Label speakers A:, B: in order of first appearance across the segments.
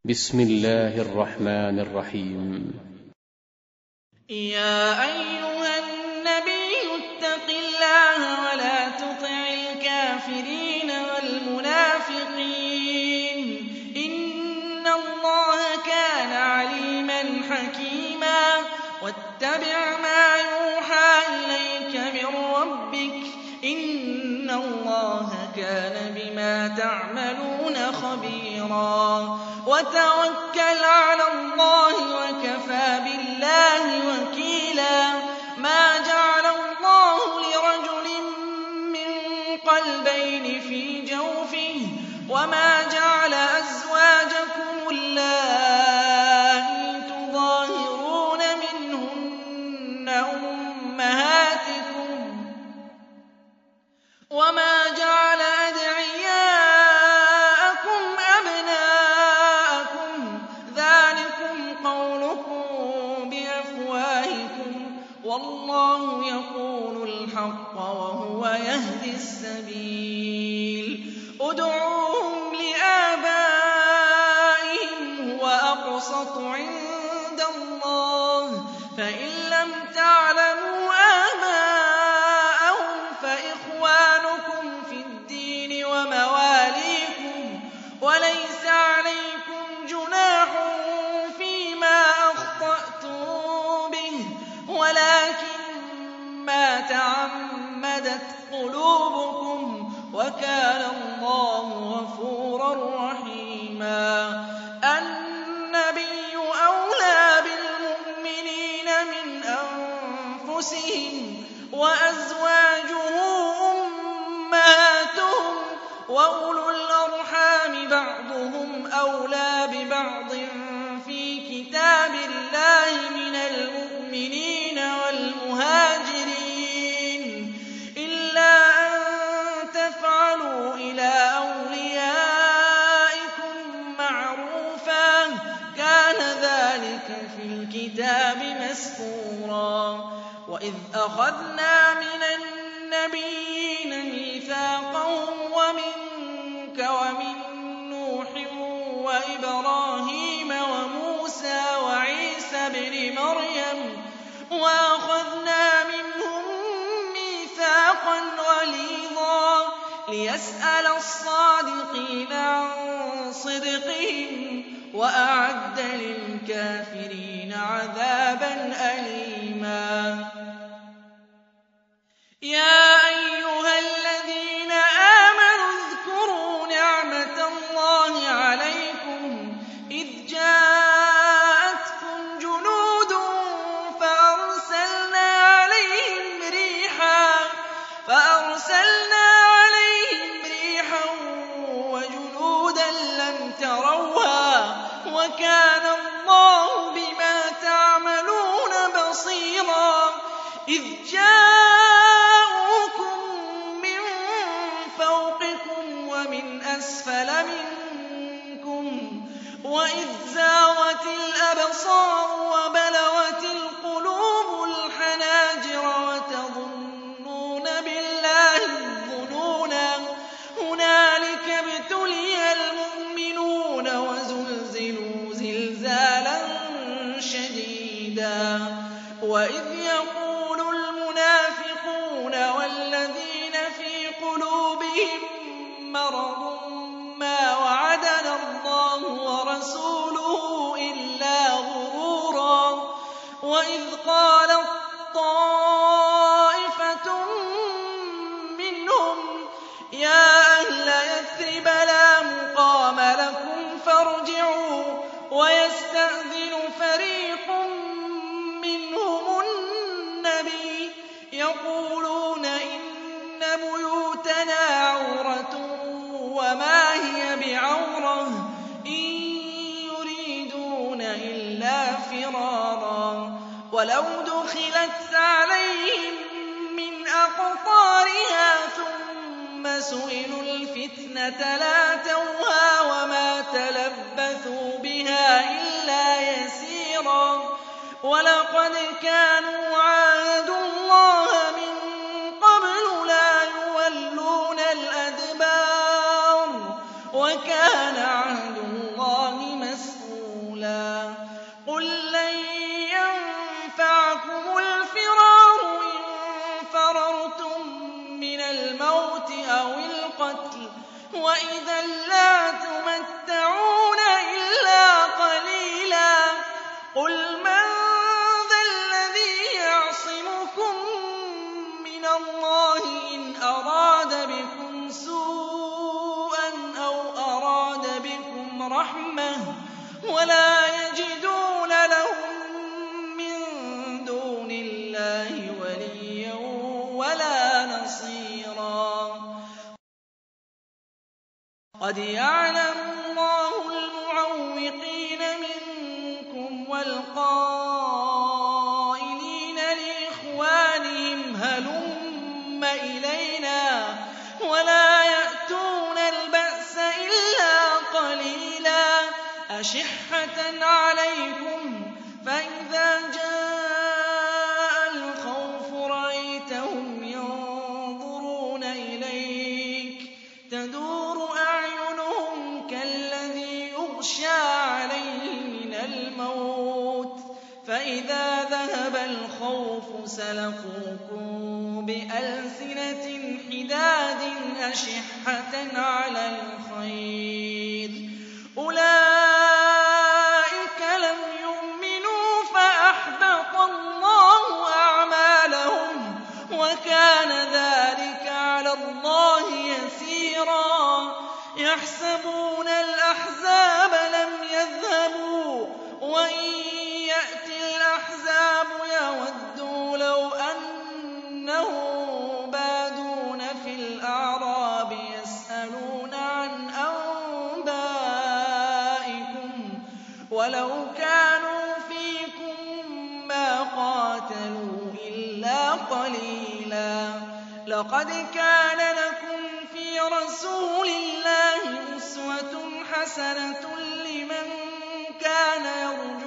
A: بسم الله الرحمن الرحيم.
B: يا أيها النبي اتق الله ولا تطع الكافرين والمنافقين إن الله كان عليما حكيما واتبع ما يوحى إليك من ربك إن الله كان بما تعملون خبيرا وتوكل على الله وكفى بالله وكيلا ما جعل الله لرجل من قلبين في جوفه وما جعل أزواجكم اللائي تظاهرون منهن أمهاتكم وما جعل أدعياءكم أبناءكم ذلكم قولكم بأفواهكم والله يقول الحق وهو يهدي السبيل ادعوهم لآبائهم هو أقسط عند الله فإن لم تعلموا آباءهم فإخوانكم في الدين ومواليكم وليس عليكم جناح فيما أخطأتم به ولكن ما تعمدت قلوبكم وكان الله غفورا رحيما النبي أولى بالمؤمنين من أنفسهم وأزواجه أمهاتهم وأولو الأرحام بعضهم أولى ببعض في كتاب الله من المؤمنين والمهاجرين إلا أن تفعلوا إلى أوليائكم معروفا كان ذلك في الكتاب مسطورا وإذ أخذنا من النبيين ميثاقهم ومنك ومن نوح وإبراهيم وموسى وعيسى ابن مريم وأخذنا منهم ميثاقا غليظا ليسأل الصادقين عن صدقهم وأعد للكافرين عذابا أليما يا أيها الذين آمنوا اذكروا نعمة الله عليكم إذ جاءتكم جنود فأرسلنا عليهم ريحا وجنودا لم تروها وكان الله بما تعملون بصيرا إذ جاءوكم من فوقكم ومن أسفل منكم وإذ زاغت الأبصار وبلغت القلوب الحناجر وتظنون بالله الظنونا هنالك ابتلي المؤمنون وزلزلوا زلزالا شديدا وإذ يقول المنافقون والذين في قلوبهم مرض ما وعدنا الله ورسوله إلا غرورا وإذ قالت طائفة منهم يا أهل يثرب لا مقام لكم فارجعوا ويستأذن فريق منهم النبي يقولون إن بيوتنا عورة وما هي بعورة إن يريدون إلا فرارا ولو دخلت عليهم من أقطارها ثم سئلوا الفتنة لاتوها وما تلبثوا بها إلا يسيرا ولقد كانوا عاهدوا الله من قبل لا يولون الأدبار وكان عهد الله مسؤولا رَحْمَةٍ وَلَا يَجِدُونَ لَهُم مِّن دُونِ اللَّهِ وَلِيًّا وَلَا نَصِيرًا قَدْ يَعْلَمُ اللَّهُ الْمُعَوِّقِينَ مِنكُمْ وَالْقَائِلِينَ لِإِخْوَانِهِمْ هَلُمَّ إِلَيْنَا وَلَا يَأْتُونَ الْبَأْسَ إِلَّا قَلِيلًا أَشِحَّةً عَلَيْكُمْ فَإِذَا جَاءَ الْخَوْفُ رَأَيْتَهُمْ يَنظُرُونَ إِلَيْكَ تَدُورُ أَعْيُنُهُمْ كَالَّذِي يُغْشَىٰ عَلَيْهِ مِنَ الْمَوْتِ فَإِذَا ذَهَبَ الْخَوْفُ سَلَقُوكُم بِأَلْسِنَةٍ حِدَادٍ أَشِحَّةً عَلَى الْخَيْرِ أُولَٰئِكَ لَمْ يُؤْمِنُوا فَأَحْبَطَ اللَّهُ أَعْمَالَهُمْ وَكَانَ ذَٰلِكَ عَلَى اللَّهِ يَسِيرًا يَحْسَبُونَ الْأَحْزَابَ لَمْ يَذْهَبُوا وَإِن يَأْتِ الْأَحْزَابُ يَوَدُّوا لَوْ أَنَّهُم بَادُونَ فِي الْأَعْرَابِ يَسْأَلُونَ عَنْ أَنبَائِكُمْ وَلَوْ كَانُوا فِيكُم مَّا قَاتَلُوا إِلَّا قَلِيلًا لَقَدْ كَانَ لَكُمْ فِي رَسُولِ اللَّهِ أُسْوَةٌ حَسَنَةٌ لِّمَن كَانَ يَرْجُو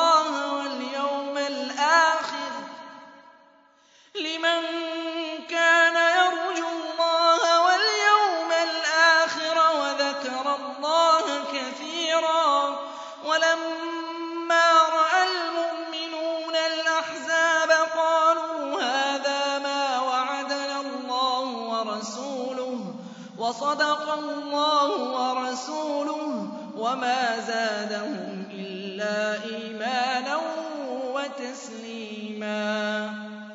B: اللَّهَ وَالْيَوْمَ الْآخِرَ وَذَكَرَ اللَّهَ كَثِيرًا وَلَمَّا رَأَى الْمُؤْمِنُونَ الْأَحْزَابَ قَالُوا هَٰذَا مَا وَعَدَنَا اللَّهُ وَرَسُولُهُ وَصَدَقَ اللَّهُ وَرَسُولُهُ وَمَا زَادَهُمْ إِلَّا إِيمَانًا وَتَسْلِيمًا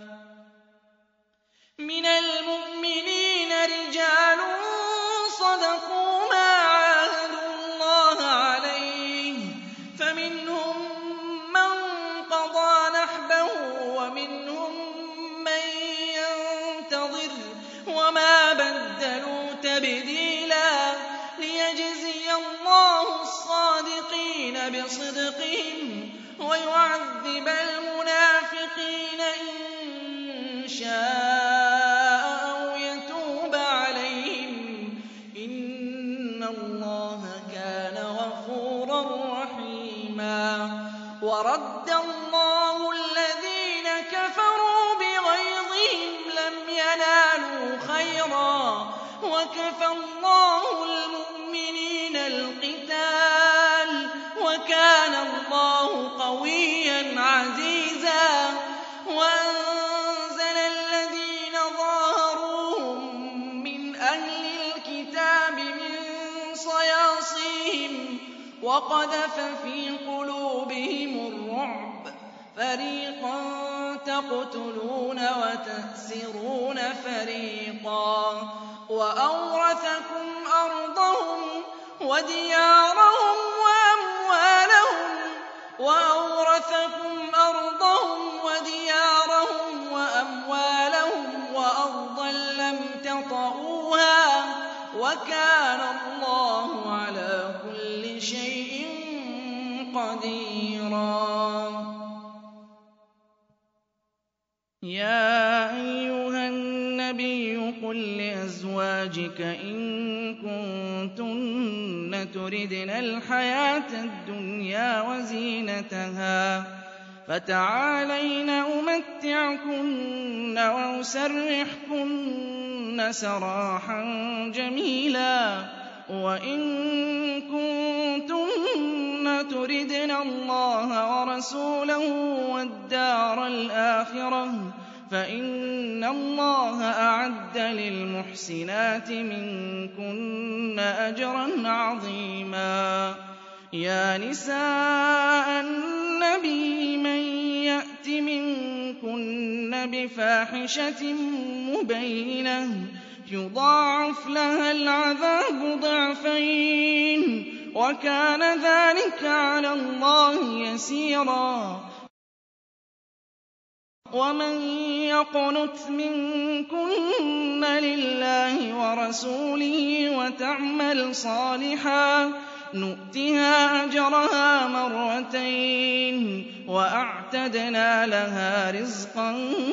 B: مِنَ الْمُؤْمِنِينَ رِجَالٌ صَدَقُوا مَا عَاهَدُوا اللَّهَ عَلَيْهِ فَمِنْهُم مَّن قَضَىٰ نَحْبَهُ وَمِنْهُم مَّن يَنتَظِرُ وَمَا بَدَّلُوا تَبْدِيلًا لِيَجْزِيَ اللَّهُ الصَّادِقِينَ بِصِدْقِهِمْ وَيُعَذِّبَ الْمُنَافِقِينَ إِن شَاءَ أَوْ يَتُوبَ عَلَيْهِمْ إِنَّ اللَّهَ كَانَ غَفُورًا رَّحِيمًا وَرَدَّ اللَّهُ الَّذِينَ كَفَرُوا بِغَيْظِهِمْ لَمْ يَنَالُوا خَيْرًا وَكَفَى اللَّهُ الْمُؤْمِنِينَ الْقِتَالَ وَكَانَ اللَّهُ قَوِيًّا عَزِيزًا وَأَنزَلَ الَّذِينَ ظَاهَرُوهُم مِّنْ أَهْلِ الْكِتَابِ مِن صَيَاصِيهِمْ وَقَذَفَ فِي قُلُوبِهِمُ الرُّعْبَ فَرِيقًا تَقْتُلُونَ وَتَأْسِرُونَ فَرِيقًا وَأَوْرَثَكُمْ أَرْضَهُمْ وَدِيَارَهُمْ وَأَمْوَالَهُمْ وَأَرْضًا لَّمْ تَطَئُوهَا وَكَانَ اللَّهُ عَلَىٰ كُلِّ شَيْءٍ قَدِيرًا يَا أَيُّهَا النَّبِيُّ قُل لِّأَزْوَاجِكَ إِن كُنتُنَّ تُرِدْنَ الْحَيَاةَ الدُّنْيَا وَزِينَتَهَا فَتَعَالَيْنَ أُمَتِّعْكُنَّ وَأُسَرِّحْكُنَّ سَرَاحًا جَمِيلًا وَإِن كُنتُنَّ تُرِدْنَ اللَّهَ وَرَسُولَهُ وَالدَّارَ الْآخِرَةَ فَإِنَّ اللَّهَ أَعَدَّ لِلْمُحْسِنَاتِ مِنكُنَّ أَجْرًا عَظِيمًا يَا نِسَاءَ النَّبِيِّ مَن يَأْتِ مِنكُنَّ بِفَاحِشَةٍ مُّبَيِّنَةٍ يُضَاعَفْ لَهَا الْعَذَابُ ضِعْفَيْنِ وَكَانَ ذَٰلِكَ عَلَى اللَّهِ يَسِيرًا. وَمَن يَقْنُتْ مِنكُنَّ لِلَّهِ وَرَسُولِهِ وَتَعْمَلْ صَالِحًا نُؤْتِهَا أَجْرَهَا مَرَّتَيْنِ وَأَعْتَدْنَا لَهَا رِزْقًا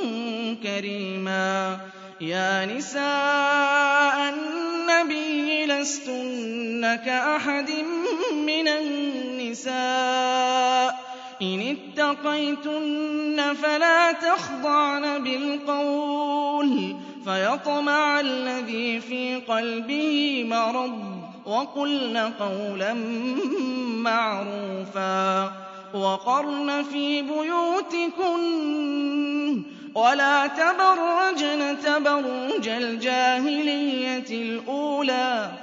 B: كَرِيمًا. يَا نِسَاءَ النَّبِيِّ لَسْتُنَّ كَأَحَدٍ مِّنَ النِّسَاءِ إِنِ اتَّقَيْتُنَّ فَلَا تَخْضَعْنَ بِالْقَوْلِ فَيَطْمَعَ الَّذِي فِي قَلْبِهِ مَرَضٌ وَقُلْنَ قَوْلًا مَّعْرُوفًا. وَقَرْنَ فِي بُيُوتِكُنَّ وَلَا تَبَرَّجْنَ تَبَرُّجَ الْجَاهِلِيَّةِ الْأُولَىٰ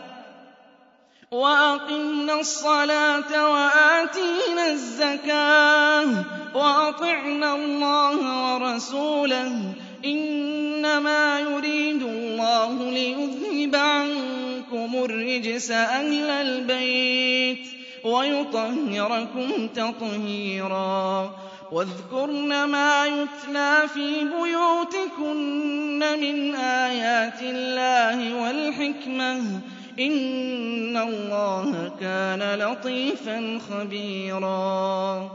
B: وَأَقِمْنَ الصَّلَاةَ وَآتِينَ الزَّكَاةَ وَأَطِعْنَ اللَّهَ وَرَسُولَهُ إِنَّمَا يُرِيدُ اللَّهُ لِيُذْهِبَ عَنكُمُ الرِّجْسَ أَهْلَ الْبَيْتِ وَيُطَهِّرَكُمْ تَطْهِيرًا. وَاذْكُرْنَ مَا يُتْلَىٰ فِي بُيُوتِكُنَّ مِنْ آيَاتِ اللَّهِ وَالْحِكْمَةِ ۚ إِنَّ اللَّهَ كَانَ لَطِيفًا خَبِيرًا.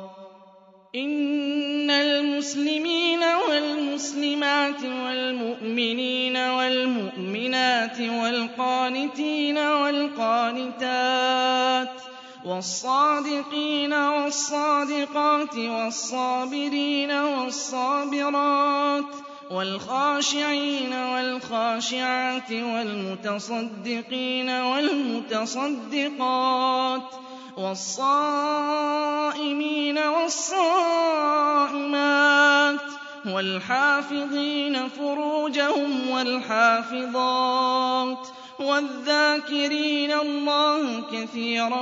B: إِنَّ الْمُسْلِمِينَ وَالْمُسْلِمَاتِ وَالْمُؤْمِنِينَ وَالْمُؤْمِنَاتِ وَالْقَانِتِينَ وَالْقَانِتَاتِ وَالصَّادِقِينَ وَالصَّادِقَاتِ وَالصَّابِرِينَ وَالصَّابِرَاتِ وَالْخَاشِعِينَ وَالْخَاشِعَاتِ وَالْمُتَصَدِّقِينَ وَالْمُتَصَدِّقَاتِ وَالصَّائِمِينَ وَالصَّائِمَاتِ وَالْحَافِظِينَ فُرُوجَهُمْ وَالْحَافِظَاتِ وَالذَّاكِرِينَ اللَّهَ كَثِيرًا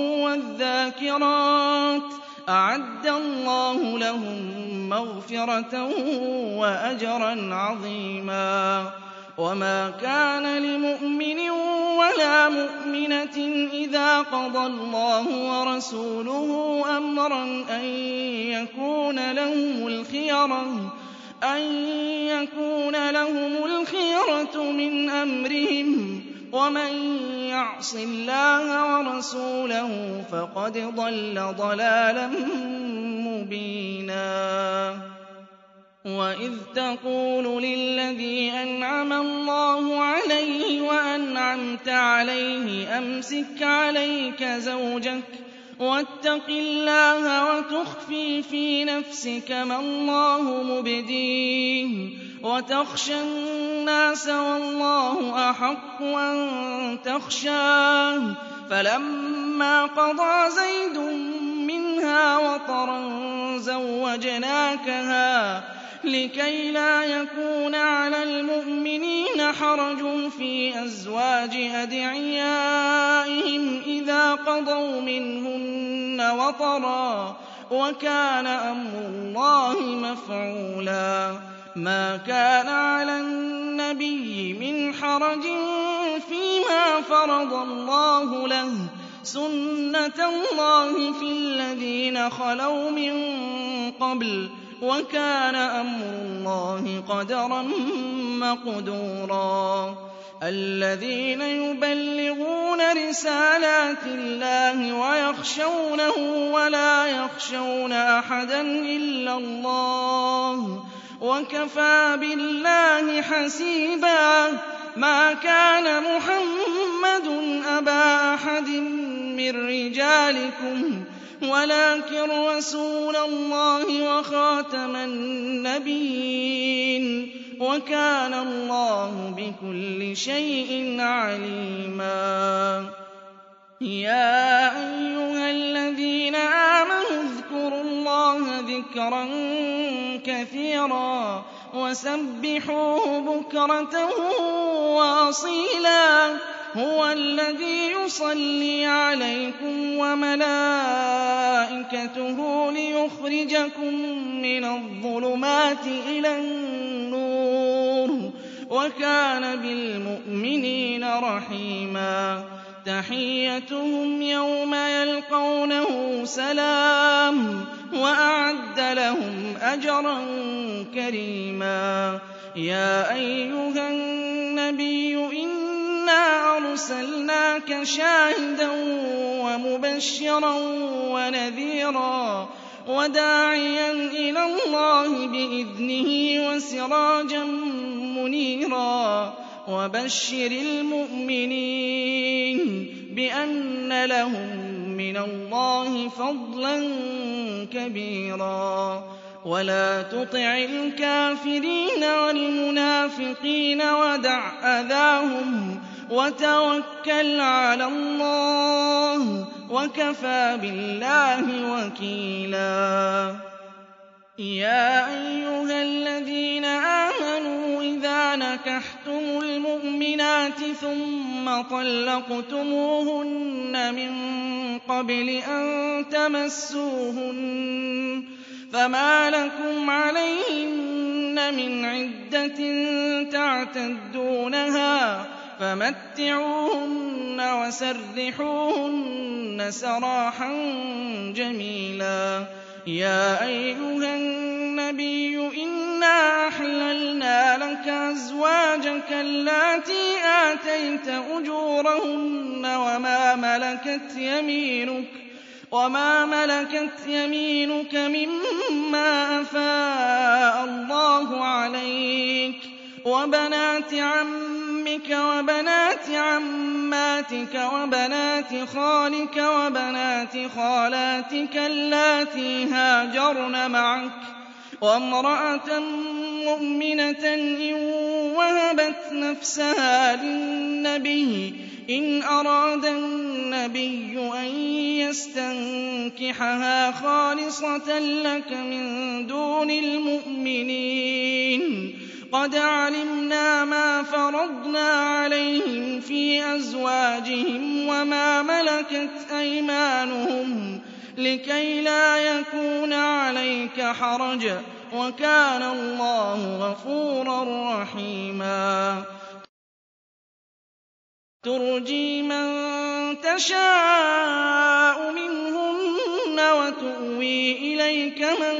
B: وَالذَّاكِرَاتِ أَعَدَّ اللَّهُ لَهُم مَّغْفِرَةً وَأَجْرًا عَظِيمًا. وَمَا كَانَ لِمُؤْمِنٍ وَلَا مُؤْمِنَةٍ إِذَا قَضَى اللَّهُ وَرَسُولُهُ أَمْرًا أَن يَكُونَ لَهُمُ الْخِيَرَةُ مِنْ أَمْرِهِمْ ۗ وَمَن يَعْصِ اللَّهَ وَرَسُولَهُ فَقَدْ ضَلَّ ضَلَالًا مُّبِينًا. وَإِذْ تَقُولُ لِلَّذِي أَنْعَمَ اللَّهُ عَلَيْهِ وَأَنْعَمْتَ عَلَيْهِ أَمْسِكْ عَلَيْكَ زَوْجَكَ وَاتَّقِ اللَّهَ وَتُخْفِي فِي نَفْسِكَ مَا اللَّهُ مُبْدِيهِ وَتَخْشَى النَّاسَ وَاللَّهُ أَحَقُّ أَن تَخْشَاهُ. فَلَمَّا قَضَىٰ زَيْدٌ مِّنْهَا وَطَرًا زَوَّجْنَاكَهَا لِكَيْ لَا يَكُونَ عَلَى الْمُؤْمِنِينَ حَرَجٌ فِي أَزْوَاجِ أَدْعِيَائِهِمْ إِذَا قَضَوْا مِنْهُنَّ وَطَرًا ۚ وَكَانَ أَمْرُ اللَّهِ مَفْعُولًا. مَا كَانَ عَلَى النَّبِيِّ مِنْ حَرَجٍ فِيمَا فَرَضَ اللَّهُ لَهُ ۚ سُنَّةَ اللَّهِ فِي الَّذِينَ خَلَوْا مِن قَبْلُ ۚ وَكَانَ أَمْرُ اللَّهِ قَدَرًا مَّقْدُورًا. الَّذِينَ يُبَلِّغُونَ رِسَالَاتِ اللَّهِ وَيَخْشَوْنَهُ وَلَا يَخْشَوْنَ أَحَدًا إِلَّا اللَّهَ ۗ وَكَفَىٰ بِاللَّهِ حَسِيبًا. مَا كَانَ مُحَمَّدٌ أَبَا أَحَدٍ مِّن رِّجَالِكُمْ وَلَٰكِن رَّسُولَ اللَّهِ وَخَاتَمَ النَّبِيِّينَ. وَكَانَ اللَّهُ بِكُلِّ شَيْءٍ عَلِيمًا. يَا أَيُّهَا الَّذِينَ آمَنُوا اذْكُرُوا اللَّهَ ذِكْرًا كَثِيرًا وَسَبِّحُوهُ بُكْرَةً وَأَصِيلًا. هُوَ الَّذِي يُصَلِّي عَلَيْكُمْ وَمَلَائِكَتُهُ لِيُخْرِجَكُم مِّنَ الظُّلُمَاتِ إِلَى النُّورِ ۚ وَكَانَ بِالْمُؤْمِنِينَ رَحِيمًا. تحيتهم يوم يلقونه سلام وأعد لهم أجرا كريما يا أيها النبي إنا أرسلناك شاهدا ومبشرا ونذيرا وداعيا إلى الله بإذنه وسراجا منيرا وبشر المؤمنين بأن لهم من الله فضلا كبيرا ولا تطع الكافرين والمنافقين ودع أذاهم وتوكل على الله وكفى بالله وكيلا يا أيها الذين آمنوا إذا نكحتم المؤمنات ثم طلقتموهن من قبل أن تمسوهن فما لكم عليهن من عدة تعتدونها فمتعوهن وسرحوهن سراحا جميلا يا أيها النبي إنا أحللنا لك أزواجك اللاتي آتيت أجورهن وما ملكت يمينك مما أفاء الله عليك وبنات عمك وبنات عماتك وبنات خالك وبنات خالاتك اللاتي هاجرن معك وامرأة مؤمنة إن وهبت نفسها للنبي إن أراد النبي أن يستنكحها خالصة لك من دون المؤمنين قد علمنا ما فرضنا عليهم في أزواجهم وما ملكت أيمانهم لكي لا يكون عليك حرج وكان الله غفورا رحيما ترجي من تشاء منهن وتؤوي إليك من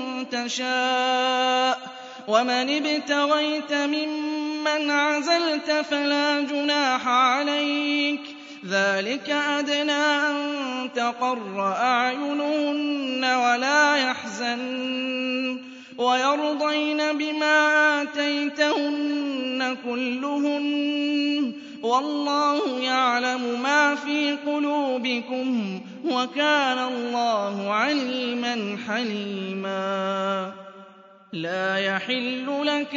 B: تشاء ومن ابتغيت ممن عزلت فلا جناح عليك ذلك أدنى أن تقر أعينهن ولا يحزن ويرضين بما آتيتهن كلهن والله يعلم ما في قلوبكم وكان الله عليما حليما لا يحل لك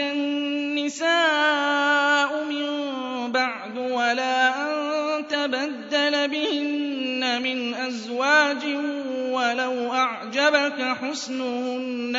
B: النساء من بعد ولا أن تبدل بهن من أزواج ولو أعجبك حسنهن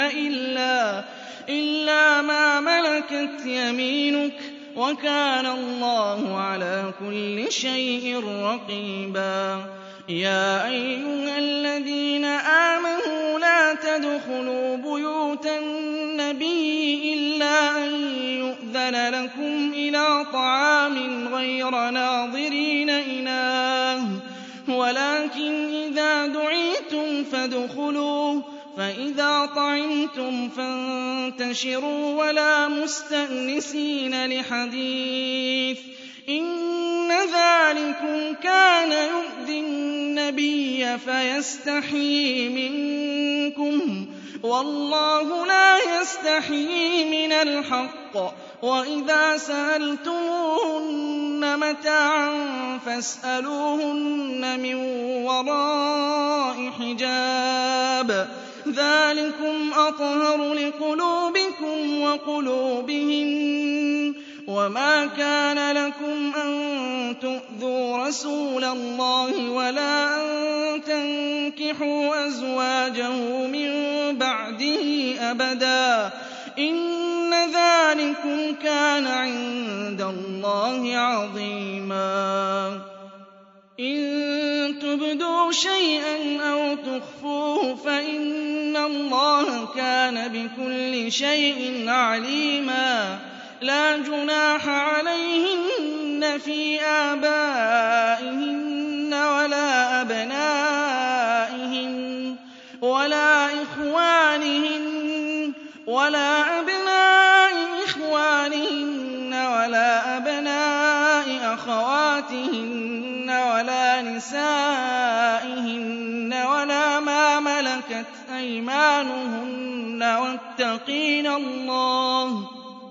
B: إلا ما ملكت يمينك وكان الله على كل شيء رقيبا يا أيها الذين آمنوا لا تدخلوا بيوت النبي إلا أن يؤذن لكم إلى طعام غير ناظرين إناه ولكن إذا دعيتم فادخلوا فإذا طعمتم فانتشروا ولا مستأنسين لحديث إن ذلكم كان يؤذي النبي فيستحيي منكم والله لا يستحيي من الحق وإذا سألتموهن متاعا فاسألوهن من وراء حجاب ذلكم أطهر لقلوبكم وقلوبهن وما كان لكم أن تؤذوا رسول الله ولا أن تنكحوا أزواجه من بعده أبدا إن ذلكم كان عند الله عظيما إن تبدوا شيئا أو تخفوه فإن الله كان بكل شيء عليما لا جناح عليهن في آبائهن ولا أبنائهن ولا أبناء إخوانهن ولا أبناء أخواتهن ولا نسائهن ولا ما ملكت أيمانهن واتقين الله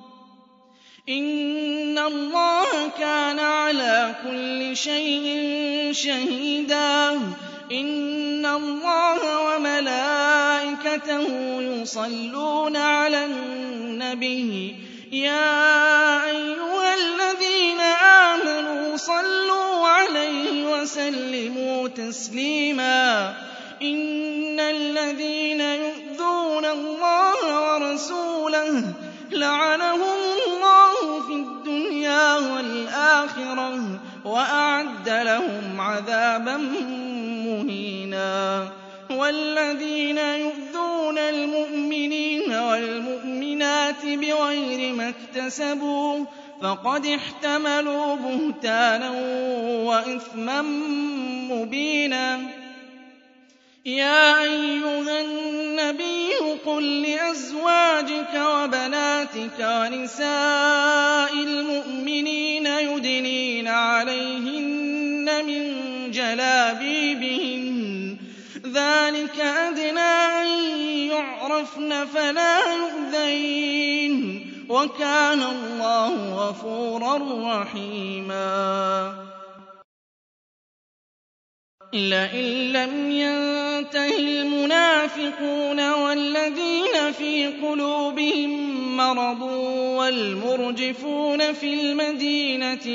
B: إن الله كان على كل شيء شهيدا. إن الله وملائكته يصلون على النبي يا أيها الذين آمنوا صلوا عليه وسلموا تسليما. إن الذين يؤذون الله ورسوله لعنهم الله في الدنيا والآخرة وأعد لهم عذابا مهينا. والذين يؤذون المؤمنين والمؤمنات بغير ما اكتسبوا فقد احتملوا بهتانا وإثما مبينا. يا أيها النبي قل لأزواجك وبناتك ونساء المؤمنين يدنين عليهن من جلابيبهن ذلك أدنى أن يعرفن فلا يؤذين وكان الله غفورا رحيما. لئن لم ينته المنافقون والذين في قلوبهم مرض والمرجفون في المدينة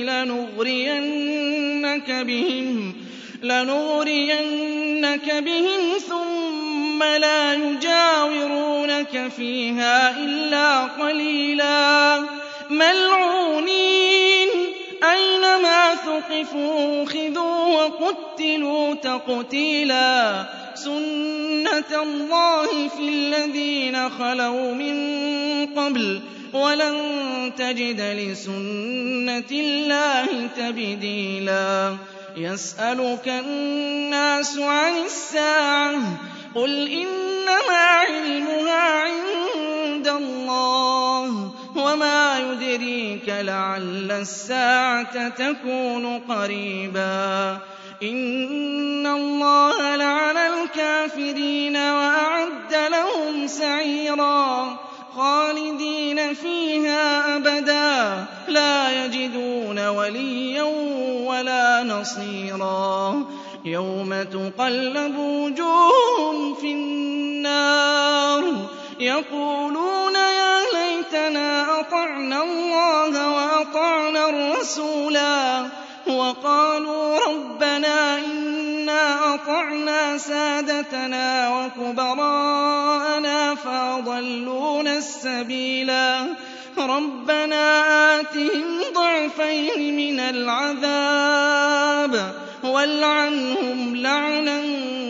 B: لنغرينك بهم ثم لا يجاورونك فيها إلا قليلا ملعونين أينما ثقفوا أخذوا وقتلوا تقتيلا. سنة الله في الذين خلوا من قبل ولن تجد لسنة الله تبديلا. يسألك الناس عن الساعة قل إنما علمها عند الله وما يدريك لعل الساعة تكون قريبا. إن الله لعن الكافرين وأعد لهم سعيرا خالدين فيها أبدا لا يجدون وليا ولا نصيرا. يوم تقلب وجوههم في النار يقولون يا ليتنا أطعنا الله وأطعنا الرسولا وقالوا ربنا إنا أطعنا سادتنا وكبراءنا فأضلونا السبيلا. ربنا آتهم ضعفين من العذاب والعنهم لعنا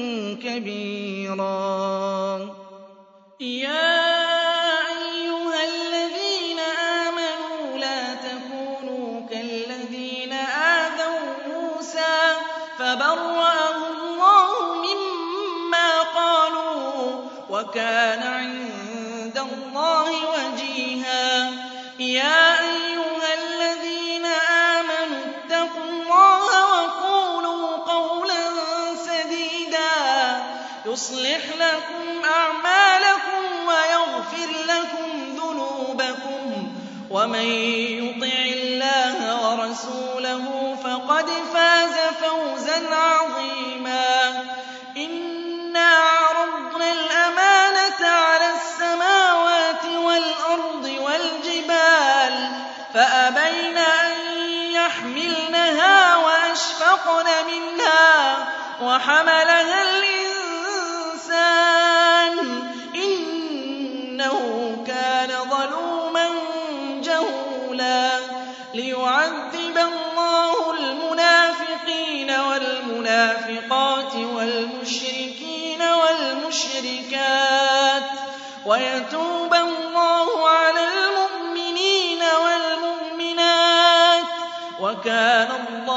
B: كبيرا. يا أيها الذين آمنوا لا تكونوا كالذين آذوا موسى فبرأه الله مما قالوا وكان عند الله وجيها. يا أيها الذين آمنوا اتقوا الله وقولوا قولا سديدا يصلح لكم أعمالكم ويغفر لكم ذنوبكم ومن يطع الله ورسوله فقد فاز فوزا عظيما. إنا عرضنا الأمانة على السماوات والأرض والجبال فأبين أن يحملنها وأشفقن منها وحملها الإنسان إنه كان ظلوما جهولا. ليعذب الله المنافقين والمنافقات والمشركين والمشركات ويتوب الله على المؤمنين والمؤمنات
C: وَكَانَ اللَّهُ